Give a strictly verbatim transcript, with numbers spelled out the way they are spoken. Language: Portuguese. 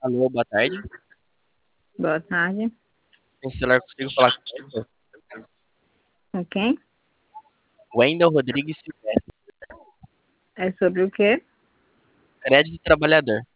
Alô, boa tarde. Boa tarde. Em celular consigo falar com o Wendel? Com quem? Wendel Rodrigues Silvestre, É sobre o quê? crédito trabalhador.